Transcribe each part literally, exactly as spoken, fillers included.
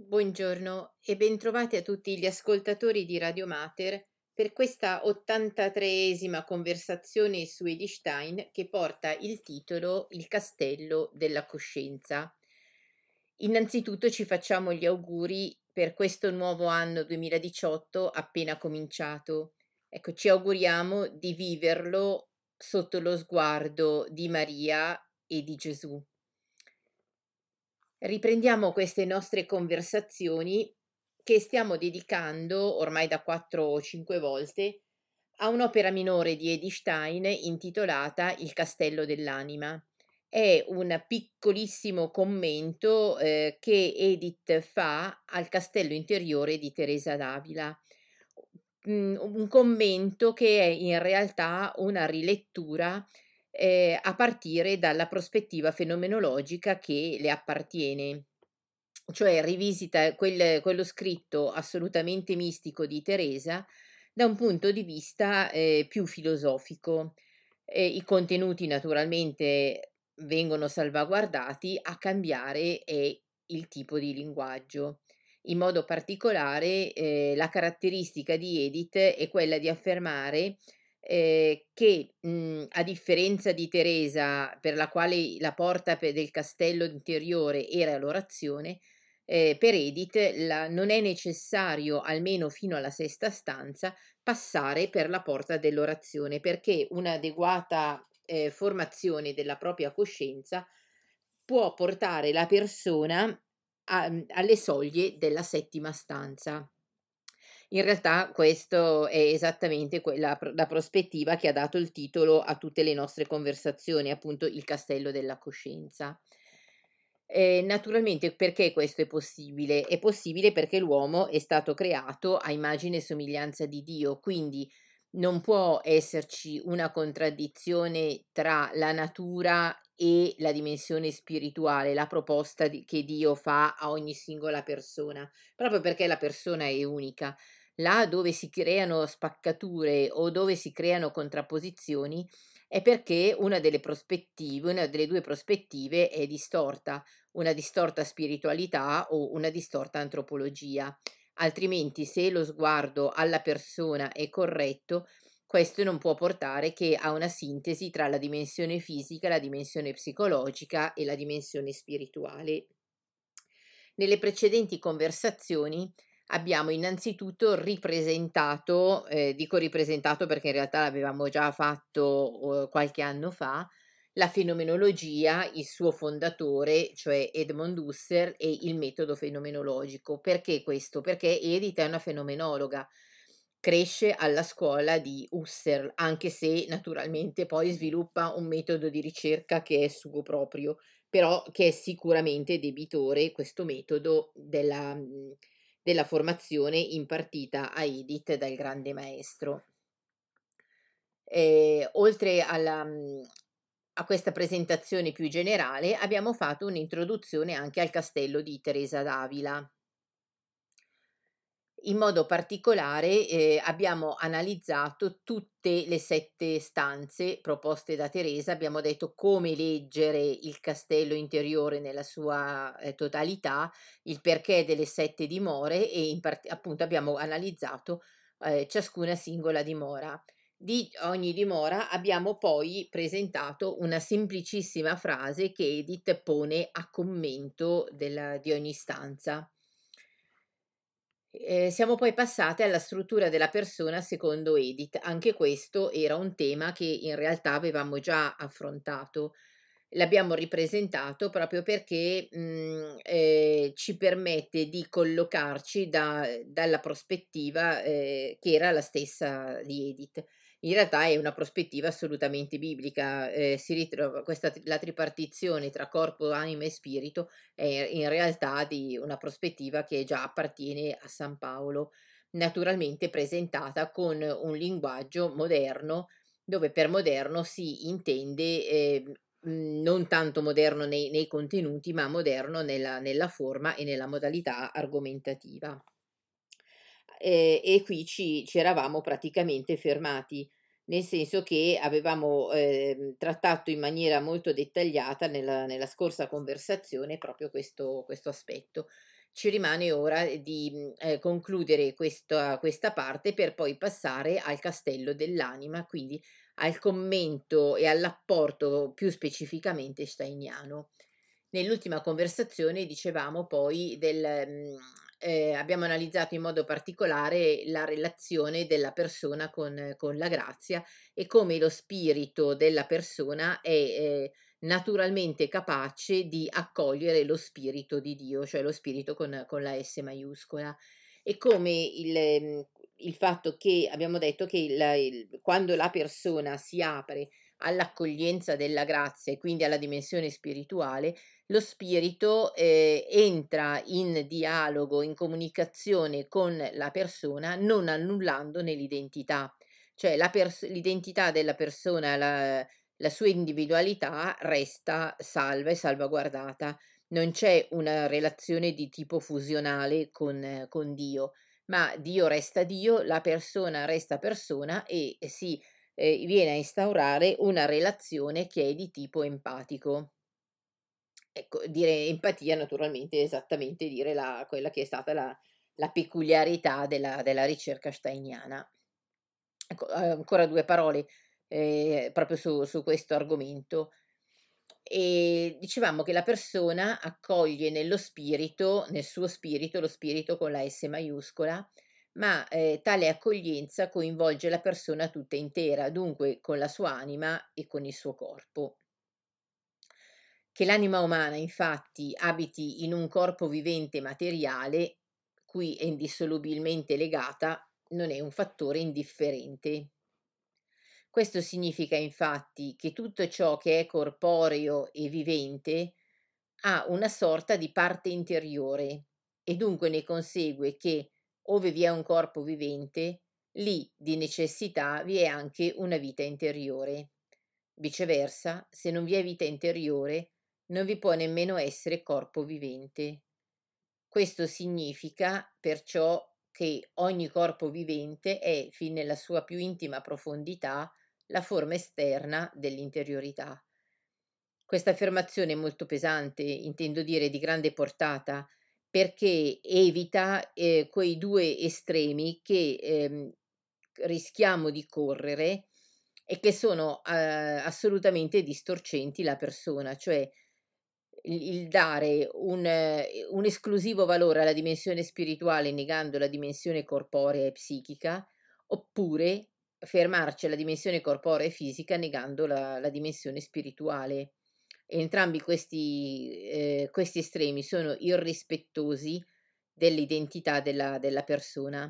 Buongiorno e bentrovati a tutti gli ascoltatori di Radio Mater per questa ottantatreesima conversazione su Edith Stein che porta il titolo Il castello della coscienza. Innanzitutto ci facciamo gli auguri per questo nuovo anno duemiladiciotto appena cominciato. Ecco, ci auguriamo di viverlo sotto lo sguardo di Maria e di Gesù. Riprendiamo queste nostre conversazioni che stiamo dedicando ormai da quattro o cinque volte a un'opera minore di Edith Stein intitolata Il castello dell'anima. È un piccolissimo commento eh, che Edith fa al castello interiore di Teresa d'Avila. Mm, un commento che è in realtà una rilettura eh, a partire dalla prospettiva fenomenologica che le appartiene, cioè rivisita quel- quello scritto assolutamente mistico di Teresa da un punto di vista eh, più filosofico. Eh, I contenuti naturalmente vengono salvaguardati, a cambiare è il tipo di linguaggio. In modo particolare, eh, la caratteristica di Edith è quella di affermare eh, che mh, a differenza di Teresa, per la quale la porta pe- del castello interiore era l'orazione, eh, per Edith la- non è necessario, almeno fino alla sesta stanza, passare per la porta dell'orazione, perché un'adeguata eh, formazione della propria coscienza può portare la persona a- alle soglie della settima stanza. In realtà questo è esattamente quella la prospettiva che ha dato il titolo a tutte le nostre conversazioni, appunto il castello della coscienza. Eh, naturalmente perché questo è possibile? È possibile perché l'uomo è stato creato a immagine e somiglianza di Dio, quindi non può esserci una contraddizione tra la natura e la dimensione spirituale, la proposta di- che Dio fa a ogni singola persona, proprio perché la persona è unica. Là dove si creano spaccature o dove si creano contrapposizioni è perché una delle prospettive, una delle due prospettive è distorta, una distorta spiritualità o una distorta antropologia. Altrimenti, se lo sguardo alla persona è corretto, questo non può portare che a una sintesi tra la dimensione fisica, la dimensione psicologica e la dimensione spirituale. Nelle precedenti conversazioni abbiamo innanzitutto ripresentato, eh, dico ripresentato perché in realtà l'avevamo già fatto eh, qualche anno fa, la fenomenologia, il suo fondatore, cioè Edmund Husserl, e il metodo fenomenologico. Perché questo? Perché Edith è una fenomenologa, cresce alla scuola di Husserl, anche se naturalmente poi sviluppa un metodo di ricerca che è suo proprio, però che è sicuramente debitore, questo metodo, della, mh, della formazione impartita a Edith dal grande maestro. Eh, oltre alla, mh, a questa presentazione più generale, abbiamo fatto un'introduzione anche al castello di Teresa d'Avila. In modo particolare, ehm, abbiamo analizzato tutte le sette stanze proposte da Teresa, abbiamo detto come leggere il castello interiore nella sua, ehm, totalità, il perché delle sette dimore e in part appunto abbiamo analizzato, ehm, ciascuna singola dimora. Di ogni dimora abbiamo poi presentato una semplicissima frase che Edith pone a commento della di ogni stanza. Ehm, siamo poi passate alla struttura della persona secondo Edith. Anche questo era un tema che in realtà avevamo già affrontato. L'abbiamo ripresentato proprio perché, mhmm, ehm, ci permette di collocarci da dalla prospettiva, ehm, che era la stessa di Edith. In realtà è una prospettiva assolutamente biblica, ehm, si ritrova questa tri la tripartizione tra corpo, anima e spirito è in realtà di una prospettiva che già appartiene a San Paolo, naturalmente presentata con un linguaggio moderno, dove per moderno si intende ehm, mh, non tanto moderno nei, nei contenuti, ma moderno nella, nella forma e nella modalità argomentativa. E, e qui ci, ci eravamo praticamente fermati, nel senso che avevamo ehm, trattato in maniera molto dettagliata nella, nella scorsa conversazione proprio questo, questo aspetto. ci rimane ora di mh, eh, concludere questa, questa parte per poi passare al castello dell'anima, quindi al commento e all'apporto più specificamente steiniano. Nell'ultima conversazione dicevamo poi del, mh, eh, abbiamo analizzato in modo particolare la relazione della persona con, con la grazia e come lo spirito della persona è eh, naturalmente capace di accogliere lo spirito di Dio, cioè lo spirito con, con la S maiuscola, e come il, mhmm, il fatto che abbiamo detto che il, il- quando la persona si apre all'accoglienza della grazia e quindi alla dimensione spirituale, lo spirito eh, entra in dialogo, in comunicazione con la persona, non annullandone l'identità. Cioè la pers- l'identità della persona, la, la sua individualità resta salva e salvaguardata. Non c'è una relazione di tipo fusionale con, eh, con Dio, ma Dio resta Dio, la persona resta persona e si eh, viene a instaurare una relazione che è di tipo empatico. Ecco, dire empatia naturalmente è esattamente dire la, quella che è stata la, la peculiarità della, della ricerca steiniana. Ecco, eh, ancora due parole eh, proprio su, su questo argomento. E dicevamo che la persona accoglie nello spirito, nel suo spirito, lo spirito con la S maiuscola, ma eh, tale accoglienza coinvolge la persona tutta intera, dunque con la sua anima e con il suo corpo. Che l'anima umana infatti abiti in un corpo vivente materiale, cui è indissolubilmente legata, non è un fattore indifferente. Questo significa infatti che tutto ciò che è corporeo e vivente ha una sorta di parte interiore e dunque ne consegue che, ove vi è un corpo vivente, lì di necessità vi è anche una vita interiore. Viceversa, se non vi è vita interiore, non vi può nemmeno essere corpo vivente. Questo significa perciò che ogni corpo vivente è, fin nella sua più intima profondità, la forma esterna dell'interiorità. Questa affermazione è molto pesante, intendo dire di grande portata, perché evita eh, quei due estremi che ehm, rischiamo di correre e che sono eh, assolutamente distorcenti la persona, cioè il, il dare un, eh, un esclusivo valore alla dimensione spirituale negando la dimensione corporea e psichica, oppure fermarci alla dimensione corporea e fisica negando la, la dimensione spirituale. Entrambi questi, eh, questi estremi sono irrispettosi dell'identità della, della persona.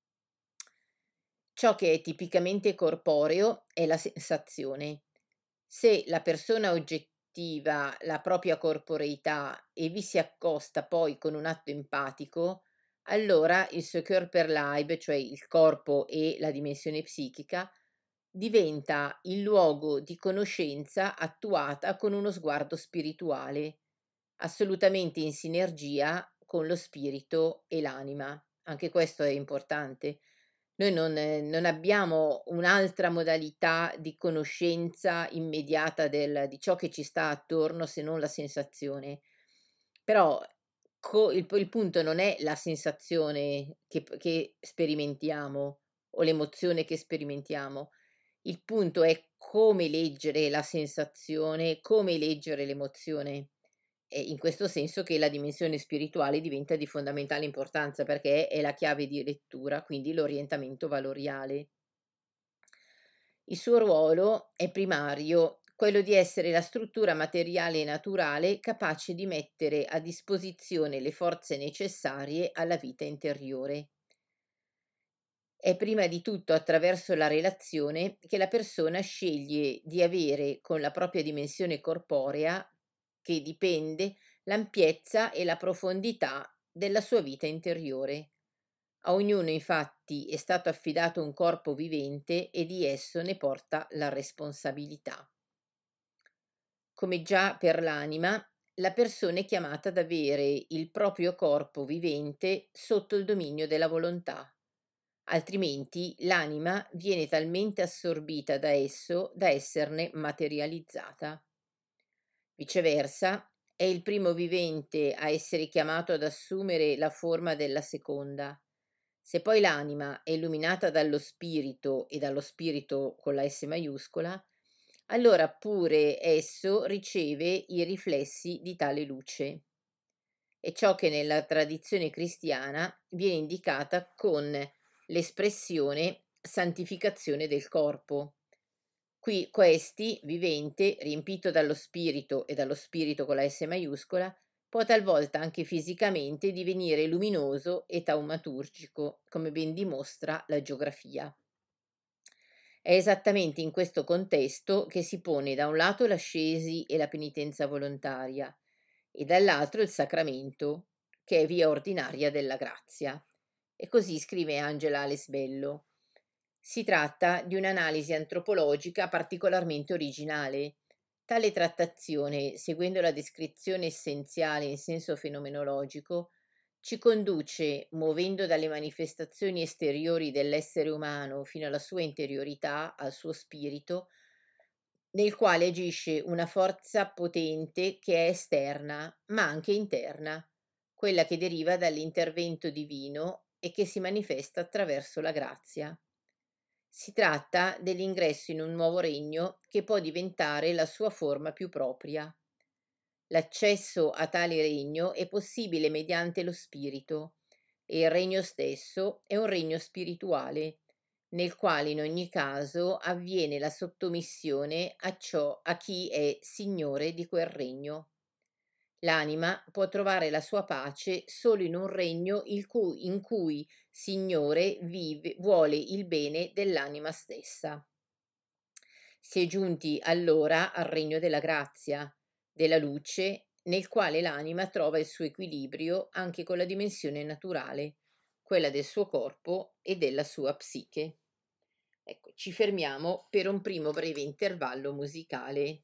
Ciò che è tipicamente corporeo è la sensazione. Se la persona oggettiva la propria corporeità e vi si accosta poi con un atto empatico, allora il suo Körperleib, cioè il corpo e la dimensione psichica, diventa il luogo di conoscenza attuata con uno sguardo spirituale, assolutamente in sinergia con lo spirito e l'anima. Anche questo è importante. Noi non, eh, non abbiamo un'altra modalità di conoscenza immediata del, di ciò che ci sta attorno se non la sensazione. Però co- il, il punto non è la sensazione che, che sperimentiamo o l'emozione che sperimentiamo. Il punto è come leggere la sensazione, come leggere l'emozione. E in questo senso che la dimensione spirituale diventa di fondamentale importanza perché è la chiave di lettura, quindi l'orientamento valoriale. Il suo ruolo è primario, quello di essere la struttura materiale e naturale capace di mettere a disposizione le forze necessarie alla vita interiore. È prima di tutto attraverso la relazione che la persona sceglie di avere con la propria dimensione corporea, che dipende l'ampiezza e la profondità della sua vita interiore. A ognuno infatti è stato affidato un corpo vivente e di esso ne porta la responsabilità. Come già per l'anima, la persona è chiamata ad avere il proprio corpo vivente sotto il dominio della volontà, altrimenti l'anima viene talmente assorbita da esso da esserne materializzata. Viceversa, è il primo vivente a essere chiamato ad assumere la forma della seconda. Se poi l'anima è illuminata dallo spirito e dallo spirito con la S maiuscola, allora pure esso riceve i riflessi di tale luce. È ciò che nella tradizione cristiana viene indicata con l'espressione santificazione del corpo. Qui questi, vivente, riempito dallo spirito e dallo spirito con la S maiuscola, può talvolta anche fisicamente divenire luminoso e taumaturgico, come ben dimostra la geografia. È esattamente in questo contesto che si pone da un lato l'ascesi e la penitenza volontaria e dall'altro il sacramento, che è via ordinaria della grazia. E così scrive Angela Alesbello. Si tratta di un'analisi antropologica particolarmente originale. Tale trattazione, seguendo la descrizione essenziale in senso fenomenologico, ci conduce, muovendo dalle manifestazioni esteriori dell'essere umano fino alla sua interiorità, al suo spirito, nel quale agisce una forza potente che è esterna, ma anche interna, quella che deriva dall'intervento divino e che si manifesta attraverso la grazia. Si tratta dell'ingresso in un nuovo regno che può diventare la sua forma più propria. L'accesso a tale regno è possibile mediante lo spirito e il regno stesso è un regno spirituale, nel quale in ogni caso avviene la sottomissione a ciò a chi è signore di quel regno. L'anima può trovare la sua pace solo in un regno il cui, in cui Signore vive, vuole il bene dell'anima stessa. Si è giunti allora al regno della grazia, della luce, nel quale l'anima trova il suo equilibrio anche con la dimensione naturale, quella del suo corpo e della sua psiche. Ecco, ci fermiamo per un primo breve intervallo musicale.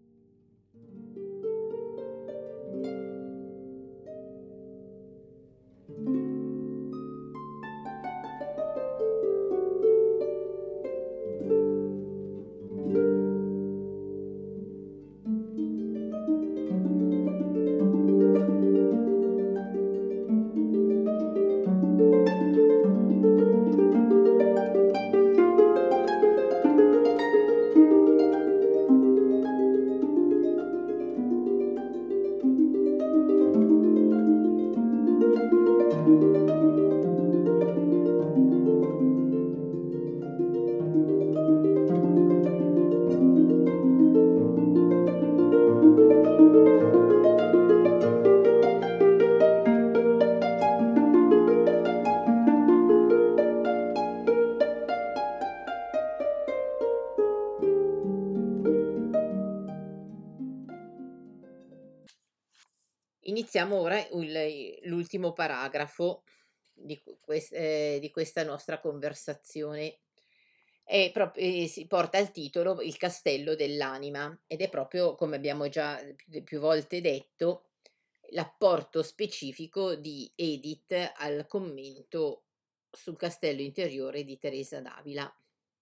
Iniziamo ora il- l'ultimo paragrafo di, quest- eh, di questa nostra conversazione. È proprio, eh, si porta il titolo Il castello dell'anima ed è proprio, come abbiamo già più, più volte detto, l'apporto specifico di Edith al commento sul castello interiore di Teresa d'Avila.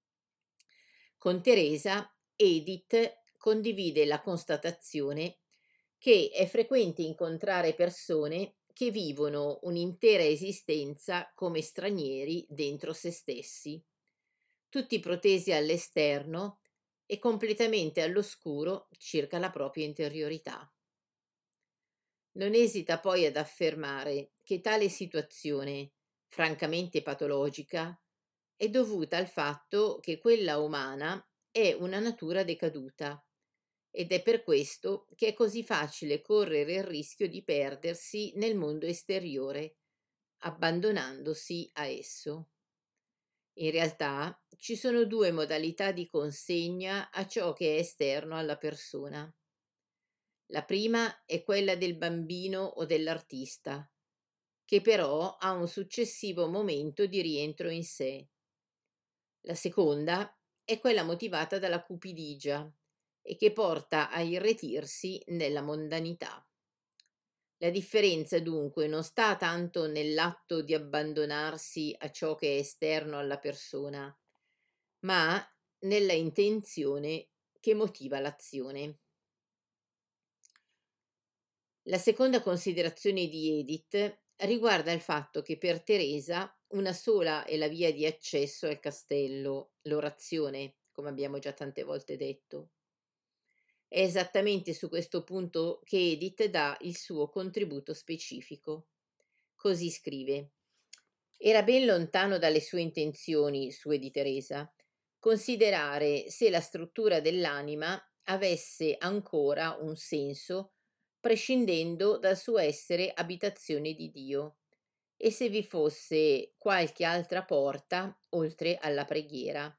Con Teresa, Edith condivide la constatazione che è frequente incontrare persone che vivono un'intera esistenza come stranieri dentro se stessi, tutti protesi all'esterno e completamente all'oscuro circa la propria interiorità. Non esita poi ad affermare che tale situazione, francamente patologica, è dovuta al fatto che quella umana è una natura decaduta ed è per questo che è così facile correre il rischio di perdersi nel mondo esteriore, abbandonandosi a esso. In realtà ci sono due modalità di consegna a ciò che è esterno alla persona. La prima è quella del bambino o dell'artista, che però ha un successivo momento di rientro in sé. La seconda è quella motivata dalla cupidigia e che porta a irretirsi nella mondanità. La differenza dunque non sta tanto nell'atto di abbandonarsi a ciò che è esterno alla persona, ma nella intenzione che motiva l'azione. La seconda considerazione di Edith riguarda il fatto che per Teresa una sola è la via di accesso al castello, l'orazione, come abbiamo già tante volte detto. È esattamente su questo punto che Edith dà il suo contributo specifico. Così scrive: era ben lontano dalle sue intenzioni, sue di Teresa, considerare se la struttura dell'anima avesse ancora un senso prescindendo dal suo essere abitazione di Dio e se vi fosse qualche altra porta oltre alla preghiera.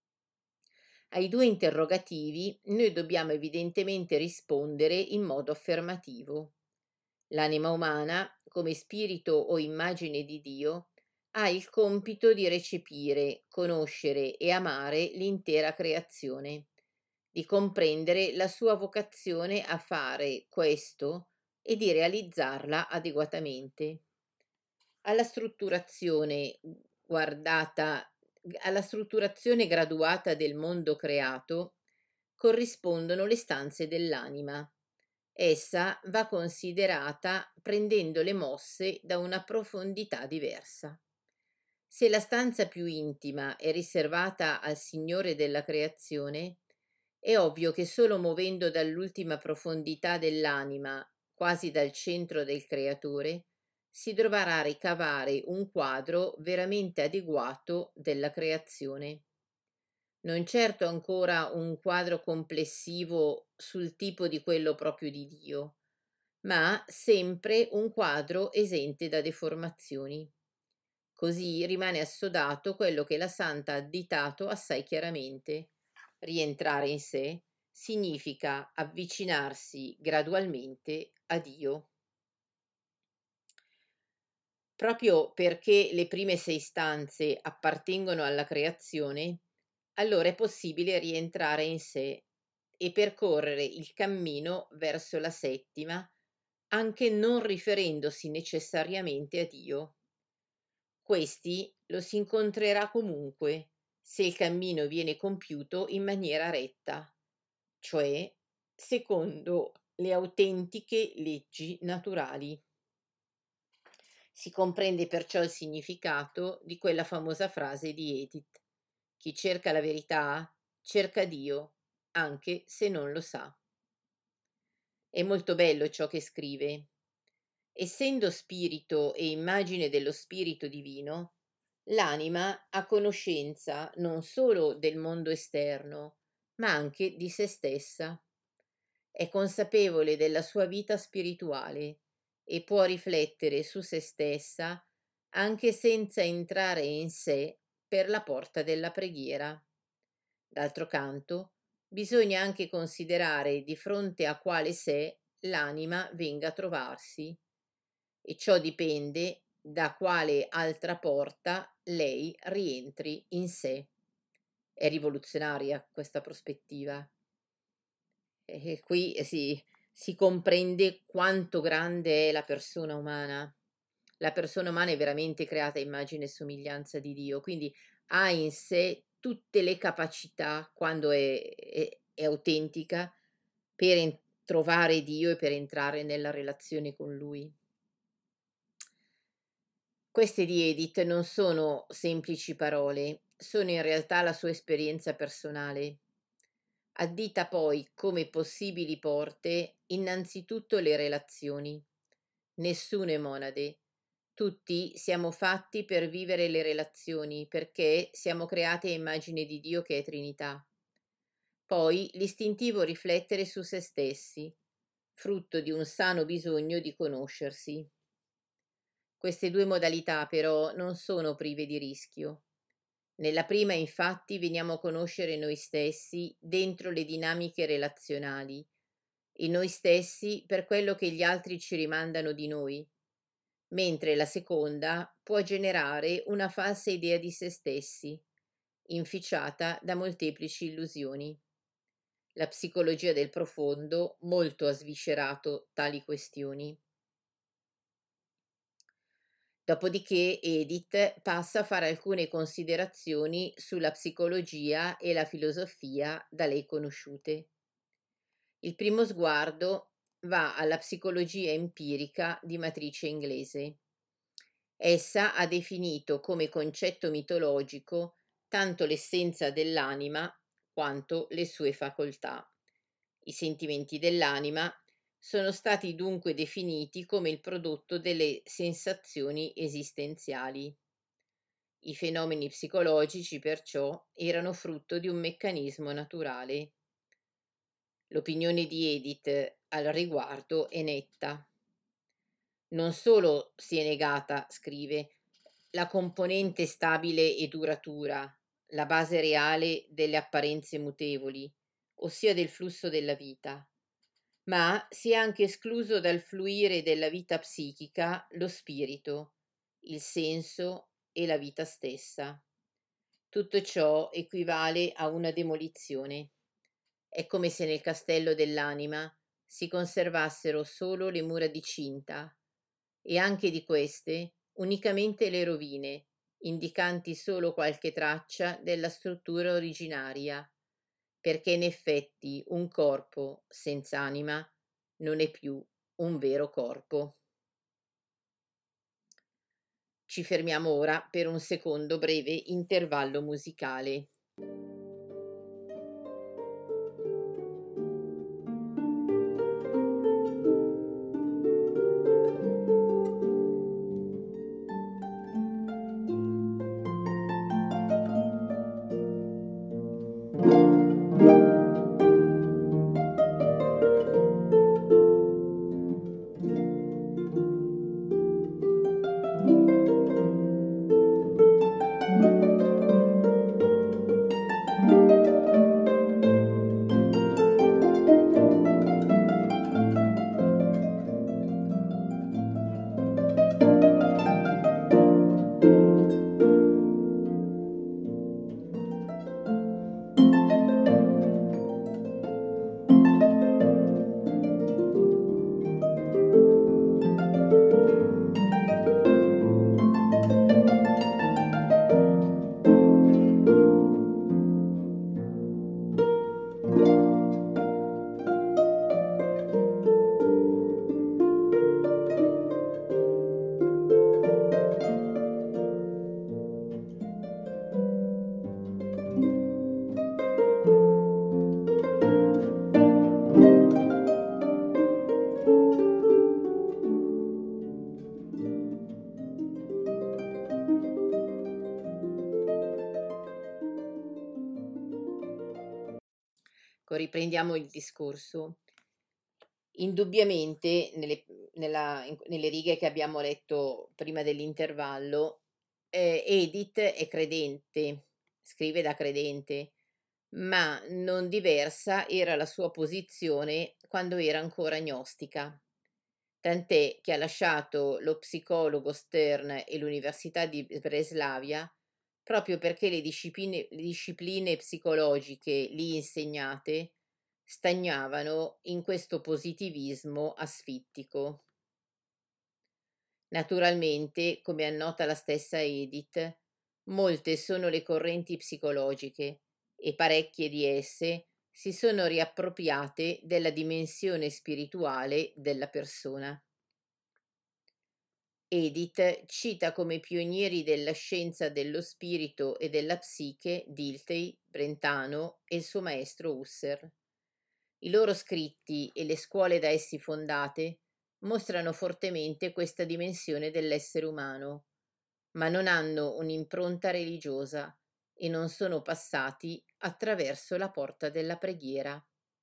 Ai due interrogativi noi dobbiamo evidentemente rispondere in modo affermativo. L'anima umana, come spirito o immagine di Dio, ha il compito di recepire, conoscere e amare l'intera creazione, di comprendere la sua vocazione a fare questo e di realizzarla adeguatamente. Alla strutturazione guardata alla strutturazione graduata del mondo creato corrispondono le stanze dell'anima. Essa va considerata prendendo le mosse da una profondità diversa. Se la stanza più intima è riservata al Signore della creazione, è ovvio che solo muovendo dall'ultima profondità dell'anima, quasi dal centro del creatore, si dovrà ricavare un quadro veramente adeguato della creazione. Non certo ancora un quadro complessivo sul tipo di quello proprio di Dio, ma sempre un quadro esente da deformazioni. Così rimane assodato quello che la Santa ha additato assai chiaramente. Rientrare in sé significa avvicinarsi gradualmente a Dio. Proprio perché le prime sei stanze appartengono alla creazione, allora è possibile rientrare in sé e percorrere il cammino verso la settima, anche non riferendosi necessariamente a Dio. Questi lo si incontrerà comunque se il cammino viene compiuto in maniera retta, cioè secondo le autentiche leggi naturali. Si comprende perciò il significato di quella famosa frase di Edith: chi cerca la verità cerca Dio, anche se non lo sa. È molto bello ciò che scrive. Essendo spirito e immagine dello spirito divino, l'anima ha conoscenza non solo del mondo esterno, ma anche di se stessa. È consapevole della sua vita spirituale e può riflettere su se stessa anche senza entrare in sé per la porta della preghiera. D'altro canto, bisogna anche considerare di fronte a quale sé l'anima venga a trovarsi, e ciò dipende da quale altra porta lei rientri in sé. È rivoluzionaria questa prospettiva. E qui si, si comprende quanto grande è la persona umana. La persona umana è veramente creata a immagine e somiglianza di Dio, quindi ha in sé tutte le capacità, quando è, è, è autentica, per en- trovare Dio e per entrare nella relazione con Lui. Queste di Edith non sono semplici parole, sono in realtà la sua esperienza personale. Addita poi come possibili porte innanzitutto le relazioni. Nessuno è monade. Tutti siamo fatti per vivere le relazioni, perché siamo creati a immagine di Dio che è Trinità. Poi l'istintivo riflettere su se stessi, frutto di un sano bisogno di conoscersi. Queste due modalità però non sono prive di rischio. Nella prima, infatti, veniamo a conoscere noi stessi dentro le dinamiche relazionali e noi stessi per quello che gli altri ci rimandano di noi, mentre la seconda può generare una falsa idea di se stessi, inficiata da molteplici illusioni. La psicologia del profondo molto ha sviscerato tali questioni. Dopodiché Edith passa a fare alcune considerazioni sulla psicologia e la filosofia da lei conosciute. Il primo sguardo va alla psicologia empirica di matrice inglese. Essa ha definito come concetto mitologico tanto l'essenza dell'anima quanto le sue facoltà. I sentimenti dell'anima sono stati dunque definiti come il prodotto delle sensazioni esistenziali. I fenomeni psicologici, perciò, erano frutto di un meccanismo naturale. L'opinione di Edith al riguardo è netta. Non solo si è negata, scrive, la componente stabile e duratura, la base reale delle apparenze mutevoli, ossia del flusso della vita, ma si è anche escluso dal fluire della vita psichica lo spirito, il senso e la vita stessa. Tutto ciò equivale a una demolizione. È come se nel castello dell'anima si conservassero solo le mura di cinta, e anche di queste unicamente le rovine, indicanti solo qualche traccia della struttura originaria, perché in effetti un corpo senza anima non è più un vero corpo. Ci fermiamo ora per un secondo breve intervallo musicale. Riprendiamo il discorso. Indubbiamente, nelle, nella, in, nelle righe che abbiamo letto prima dell'intervallo, eh, Edith è credente, scrive da credente, ma non diversa era la sua posizione quando era ancora gnostica. Tant'è che ha lasciato lo psicologo Stern e l'Università di Breslavia proprio perché le discipline, le discipline psicologiche lì insegnate stagnavano in questo positivismo asfittico. Naturalmente, come annota la stessa Edith, molte sono le correnti psicologiche e parecchie di esse si sono riappropriate della dimensione spirituale della persona. Edith cita come pionieri della scienza dello spirito e della psiche Dilthey, Brentano e il suo maestro Husserl. I loro scritti e le scuole da essi fondate mostrano fortemente questa dimensione dell'essere umano, ma non hanno un'impronta religiosa e non sono passati attraverso la porta della preghiera.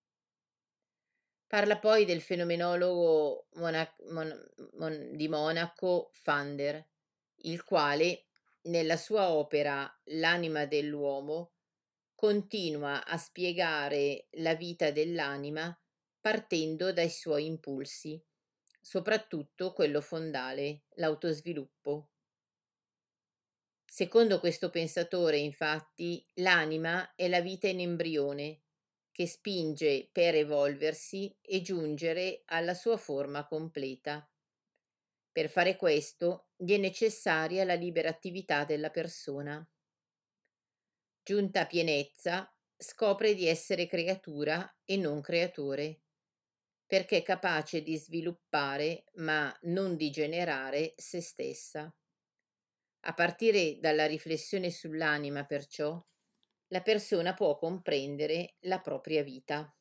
Parla poi del fenomenologo Mona- Mon- Mon- di Monaco Fander, il quale, nella sua opera L'anima dell'uomo, continua a spiegare la vita dell'anima partendo dai suoi impulsi, soprattutto quello fondale, l'autosviluppo. Secondo questo pensatore, infatti, l'anima è la vita in embrione, che spinge per evolversi e giungere alla sua forma completa. Per fare questo gli è necessaria la libera attività della persona. Giunta a pienezza, scopre di essere creatura e non creatore. perché è capace di sviluppare, ma non di generare, se stessa. A partire dalla riflessione sull'anima, perciò, la persona può comprendere la propria vita.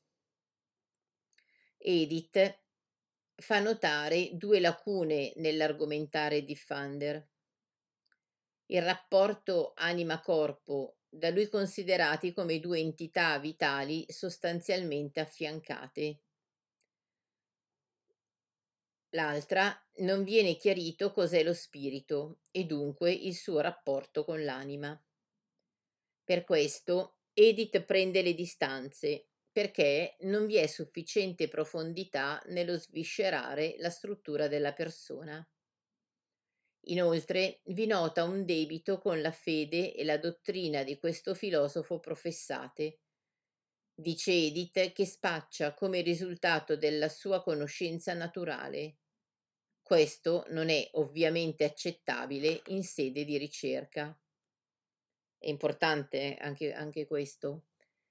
Edith fa notare due lacune nell'argomentare Diffander. Il rapporto anima-corpo, da lui considerati come due entità vitali sostanzialmente affiancate. L'altra, non viene chiarito cos'è lo spirito e dunque il suo rapporto con l'anima. Per questo Edith prende le distanze, perché non vi è sufficiente profondità nello sviscerare la struttura della persona. Inoltre vi nota un debito con la fede e la dottrina di questo filosofo professate. Dice Edith che spaccia come risultato della sua conoscenza naturale. Questo non è ovviamente accettabile in sede di ricerca. È importante anche, anche questo.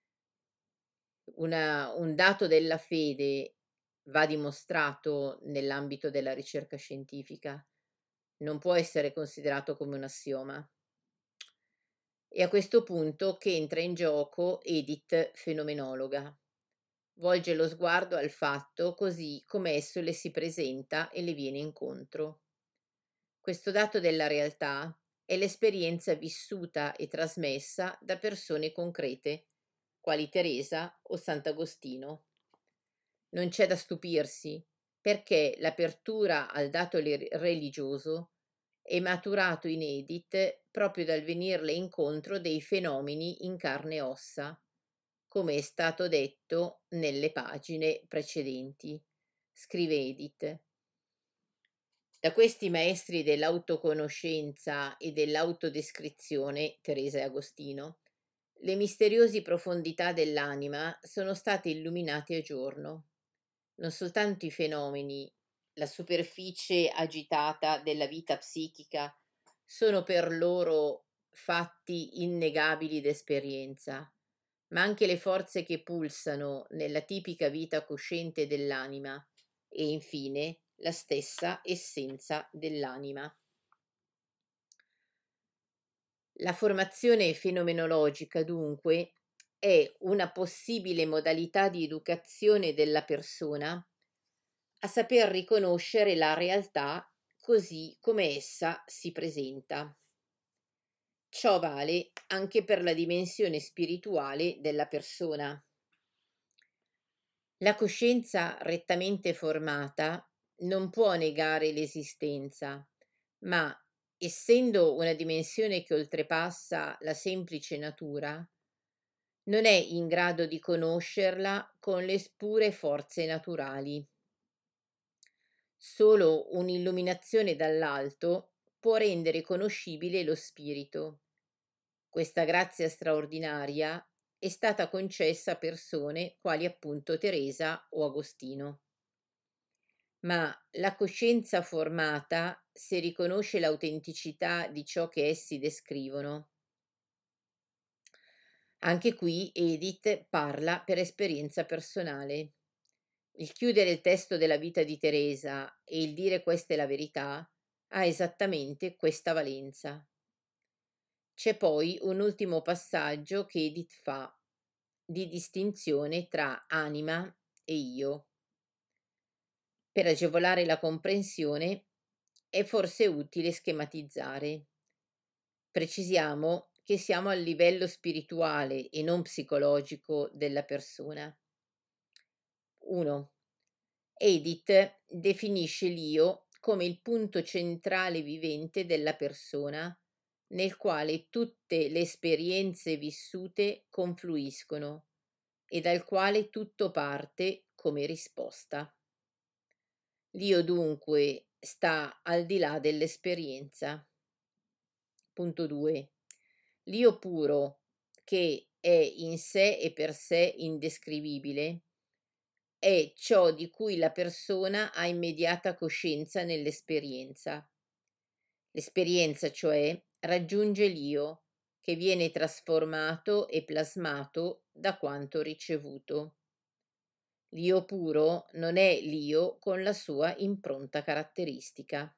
Una, un dato della fede va dimostrato nell'ambito della ricerca scientifica, non può essere considerato come un assioma. È a questo punto che entra in gioco Edith fenomenologa. Volge lo sguardo al fatto così come esso le si presenta e le viene incontro. Questo dato della realtà è l'esperienza vissuta e trasmessa da persone concrete, quali Teresa o Sant'Agostino. Non c'è da stupirsi, perché l'apertura al dato religioso è maturato in Edith proprio dal venirle incontro dei fenomeni in carne e ossa, come è stato detto nelle pagine precedenti. Scrive Edith. Da questi maestri dell'autoconoscenza e dell'autodescrizione, Teresa e Agostino, le misteriose profondità dell'anima sono state illuminate a giorno. Non soltanto i fenomeni, la superficie agitata della vita psichica sono per loro fatti innegabili d'esperienza, ma anche le forze che pulsano nella tipica vita cosciente dell'anima e infine la stessa essenza dell'anima. La formazione fenomenologica, dunque, è una possibile modalità di educazione della persona a saper riconoscere la realtà così come essa si presenta. Ciò vale anche per la dimensione spirituale della persona. La coscienza rettamente formata non può negare l'esistenza, ma essendo una dimensione che oltrepassa la semplice natura, non è in grado di conoscerla con le pure forze naturali. Solo un'illuminazione dall'alto può rendere conoscibile lo spirito. Questa grazia straordinaria è stata concessa a persone quali appunto Teresa o Agostino. Ma la coscienza formata, se riconosce l'autenticità di ciò che essi descrivono. Anche qui Edith parla per esperienza personale. Il chiudere il testo della vita di Teresa e il dire questa è la verità ha esattamente questa valenza. C'è poi un ultimo passaggio che Edith fa, di distinzione tra anima e io. Per agevolare la comprensione è forse utile schematizzare. Precisiamo che siamo al livello spirituale e non psicologico della persona. uno. Edith definisce l'io come il punto centrale vivente della persona, nel quale tutte le esperienze vissute confluiscono e dal quale tutto parte come risposta. L'io dunque sta al di là dell'esperienza. Punto due. L'io puro, che è in sé e per sé indescrivibile, è ciò di cui la persona ha immediata coscienza nell'esperienza. L'esperienza, cioè, raggiunge l'io, che viene trasformato e plasmato da quanto ricevuto. L'io puro non è l'io con la sua impronta caratteristica.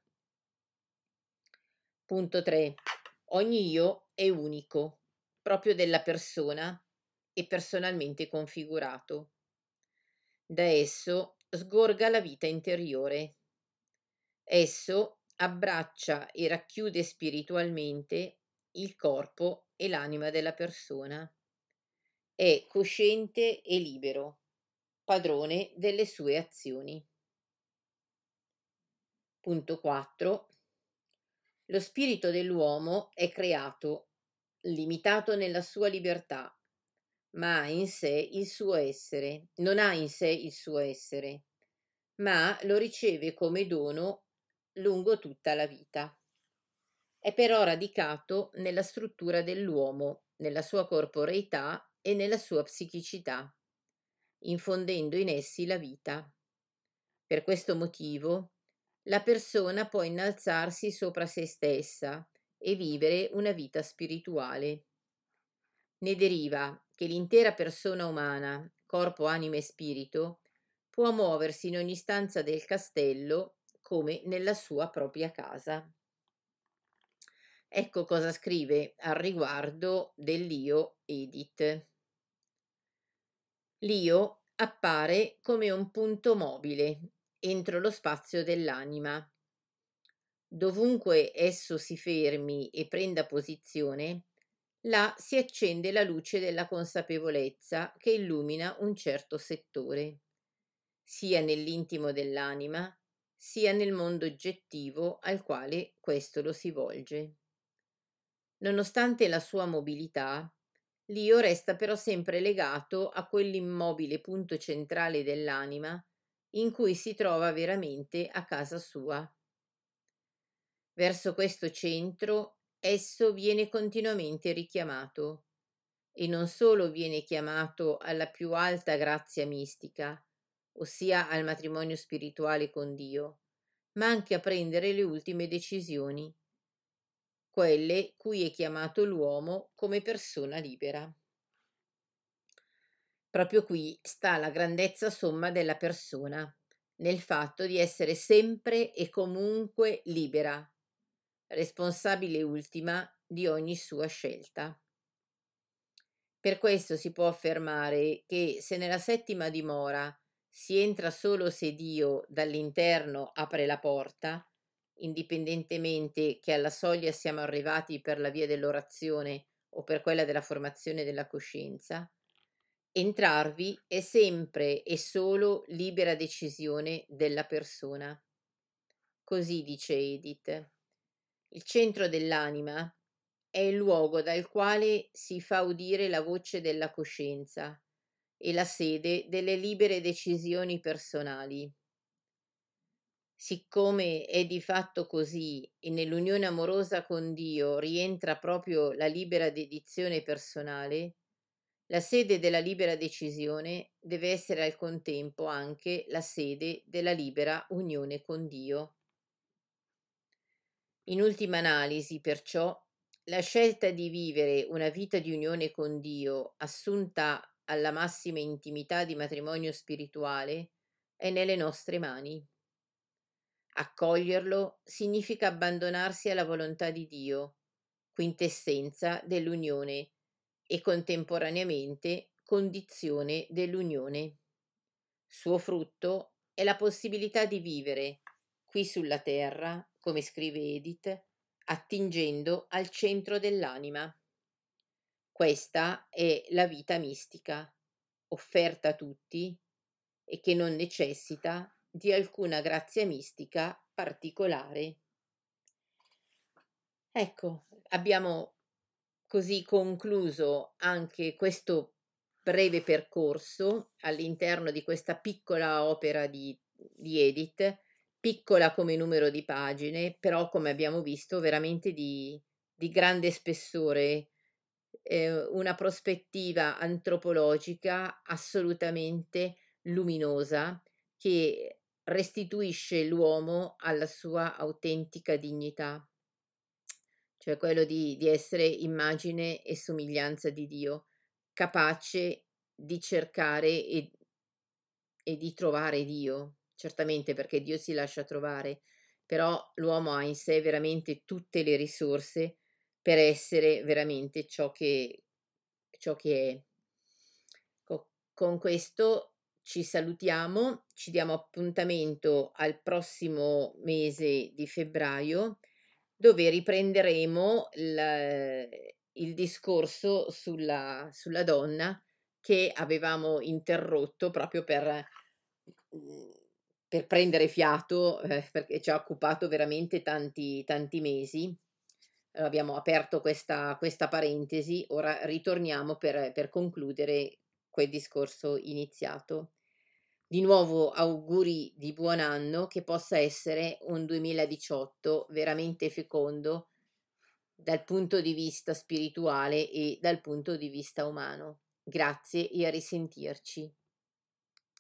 Punto tre. Ogni io è unico, proprio della persona e personalmente configurato. Da esso sgorga la vita interiore. Esso abbraccia e racchiude spiritualmente il corpo e l'anima della persona. È cosciente e libero, padrone delle sue azioni. Punto quattro. Lo spirito dell'uomo è creato, limitato nella sua libertà, ma ha in sé il suo essere, non ha in sé il suo essere, ma lo riceve come dono lungo tutta la vita. È però radicato nella struttura dell'uomo, nella sua corporeità e nella sua psichicità, infondendo in essi la vita. Per questo motivo, la persona può innalzarsi sopra se stessa e vivere una vita spirituale. Ne deriva che l'intera persona umana, corpo, anima e spirito, può muoversi in ogni stanza del castello come nella sua propria casa. Ecco cosa scrive al riguardo dell'io Edith. L'io appare come un punto mobile entro lo spazio dell'anima. Dovunque esso si fermi e prenda posizione, là si accende la luce della consapevolezza che illumina un certo settore, sia nell'intimo dell'anima, sia nel mondo oggettivo al quale questo lo si volge. Nonostante la sua mobilità, l'io resta però sempre legato a quell'immobile punto centrale dell'anima in cui si trova veramente a casa sua. Verso questo centro esso viene continuamente richiamato, e non solo viene chiamato alla più alta grazia mistica, ossia al matrimonio spirituale con Dio, ma anche a prendere le ultime decisioni, quelle cui è chiamato l'uomo come persona libera. Proprio qui sta la grandezza somma della persona, nel fatto di essere sempre e comunque libera, responsabile ultima di ogni sua scelta. Per questo si può affermare che se nella settima dimora si entra solo se Dio dall'interno apre la porta, indipendentemente che alla soglia siamo arrivati per la via dell'orazione o per quella della formazione della coscienza, entrarvi è sempre e solo libera decisione della persona. Così dice Edith. Il centro dell'anima è il luogo dal quale si fa udire la voce della coscienza e la sede delle libere decisioni personali. Siccome è di fatto così e nell'unione amorosa con Dio rientra proprio la libera dedizione personale, la sede della libera decisione deve essere al contempo anche la sede della libera unione con Dio. In ultima analisi, perciò, la scelta di vivere una vita di unione con Dio, assunta alla massima intimità di matrimonio spirituale, è nelle nostre mani. Accoglierlo significa abbandonarsi alla volontà di Dio, quintessenza dell'unione e contemporaneamente condizione dell'unione. Suo frutto è la possibilità di vivere qui sulla terra, come scrive Edith, attingendo al centro dell'anima. Questa è la vita mistica, offerta a tutti e che non necessita di alcuna grazia mistica particolare. Ecco, abbiamo così concluso anche questo breve percorso all'interno di questa piccola opera di, di Edith, piccola come numero di pagine, però come abbiamo visto veramente di, di grande spessore, eh, una prospettiva antropologica assolutamente luminosa che restituisce l'uomo alla sua autentica dignità, cioè quello di, di essere immagine e somiglianza di Dio, capace di cercare e e di trovare Dio, certamente perché Dio si lascia trovare, però l'uomo ha in sé veramente tutte le risorse per essere veramente ciò che ciò che è. Co con questo ci salutiamo, ci diamo appuntamento al prossimo mese di febbraio, dove riprenderemo il il discorso sulla sulla donna che avevamo interrotto proprio per mhmm, per prendere fiato, eh, perché ci ha occupato veramente tanti tanti mesi. Abbiamo aperto questa questa parentesi, ora ritorniamo per per concludere quel discorso iniziato. Di nuovo auguri di buon anno, che possa essere un duemiladiciotto veramente fecondo dal punto di vista spirituale e dal punto di vista umano. Grazie e a risentirci.